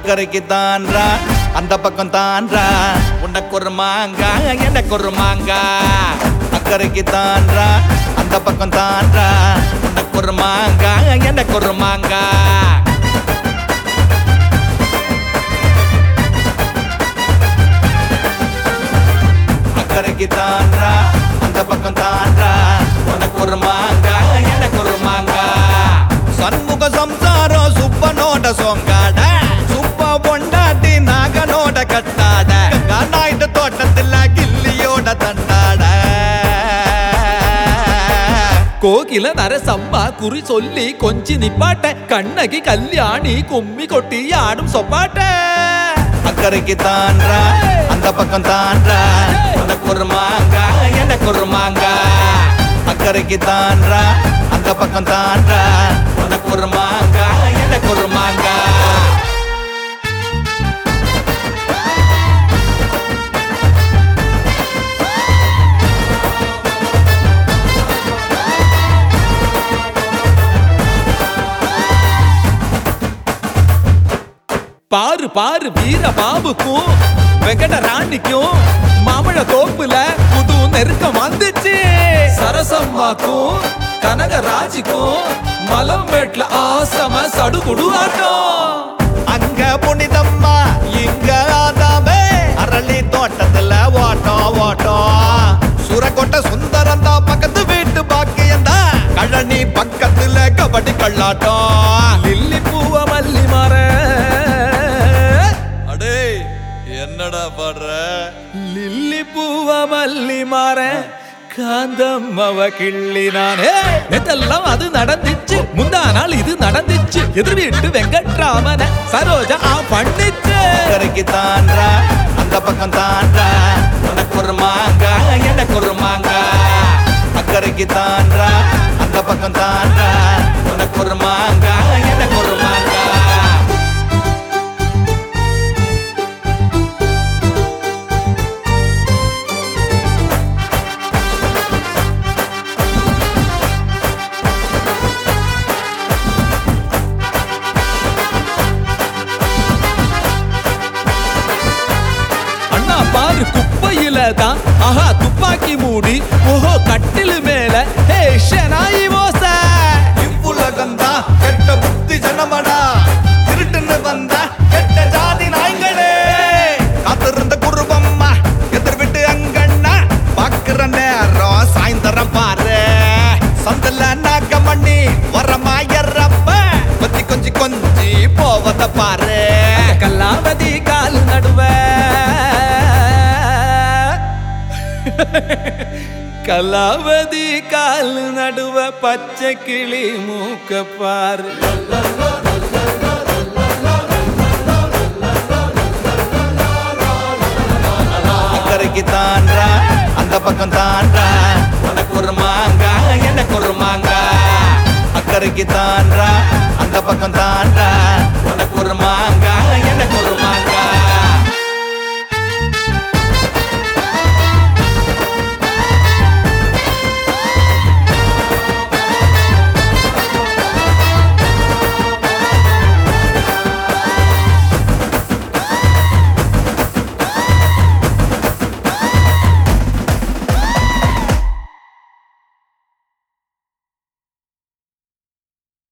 அக்கறைக்கு தான்றா அந்த பக்கம் தான்றா உனக்கு ஒரு மாங்கா எனக்கு ஒரு மாங்கா அக்கறைக்கு தான்றா அந்த பக்கம் தான்றா உனக்கு ஒரு மாங்கா எனக்கு ஒரு மாங்கா அக்கறைக்கு தான்றா அந்த பக்கம் தான்றா உனக்கு ஒரு மாங்கா எனக்கு ஒரு மாங்கா சண்முக சம்சாரம் சுப்பனோட சொங்காட சுப்ப பொண்டாட்டி நாகனோட கட்டாட நாயுடு தோட்டத்துல கில்லியோட தண்டாட கோகில நரசம்மா குறி சொல்லி கொஞ்சி நிப்பாட்ட கண்ணகி கல்யாணி கும்மி கொட்டி ஆடும் சொப்பாட்ட அக்கறைக்கு தான்றா அந்த பக்கம் தான்றா உனக்கு ஒரு மாங்கா எனக்கு ஒரு மாங்கா அக்கறைக்கு தான்றா அந்த பக்கம் தான்றா உனக்கு ஒரு மாங்கா எனக்கு ஒரு மாங்கா பாரு பாரு வீர பாபுக்கும் வெங்கட ராணிக்கும் மாமழ தோப்புல புது நெருக்கம் வந்துச்சு சரசம்மாக்கும் கனகராஜிக்கும் மலம்பேட்ல ஆசம சடுகுடு ஆட்டம் அங்க புனிதம்மா இங்க ஆதாமே அரளி தோட்டத்துல ஓட்டம் ஓட்டம் சுரக்கோட்டை சுந்தரம் தான் பக்கத்து வீட்டு பாக்கியந்தா கழனி பக்கத்துல கபடி கள்ளாட்டம் லில்லி பூவ மல்லி மர அடே என்னடா பாடுற லில்லி பூவ மல்லி மர காந்தம்மவ கிள்ளி நானே இதெல்லாம் அது நடந்துச்சு முந்தா நாள் இது நடந்துச்சு எதிர் வீட்டு வெங்கட்ராமன சரோஜா பண்ணிச்சு அக்கறைக்கு தான்றா அந்த பக்கம் தான்றா உனக்கு ஒரு மாங்கா எனக்கு ஒரு மாங்கா அக்கறைக்கு தான்றா அந்த பக்கம் தான்றா உனக்கு ஒரு மாங்கா எனக்கு ஒரு மாங்கா பாரு குப்பையில தான் ஆஹா துப்பாக்கி மூடி ஓஹோ கட்டில் மேல ஹே ஷனாயி மோச இவ்வுலகந்தா கெட்ட புத்தி ஜனமடா திருட்டுன்னு வந்தா கெட்ட ஜாதி நாய்களே காத்திருந்த குருபம்மா எதிர் விட்டு அங்கண்ணா பாக்குற நேரம் சாயந்தரம் பாரு சந்தல நாகமணி வரமாயறப்ப கொத்தி கொஞ்சி கொஞ்சி போவத பாரு கல்லாவதி கால் நடுவ கலாவதி கால் நடுவ பச்சை கிளி மூக்க பாரு அக்கறைக்கு தான்றா அந்த பக்கம் தான்றா உனக்கு ஒரு மாங்கா எனக்கு ஒரு மாங்கா அக்கறைக்கு தான்றா அந்த பக்கம் தான்றா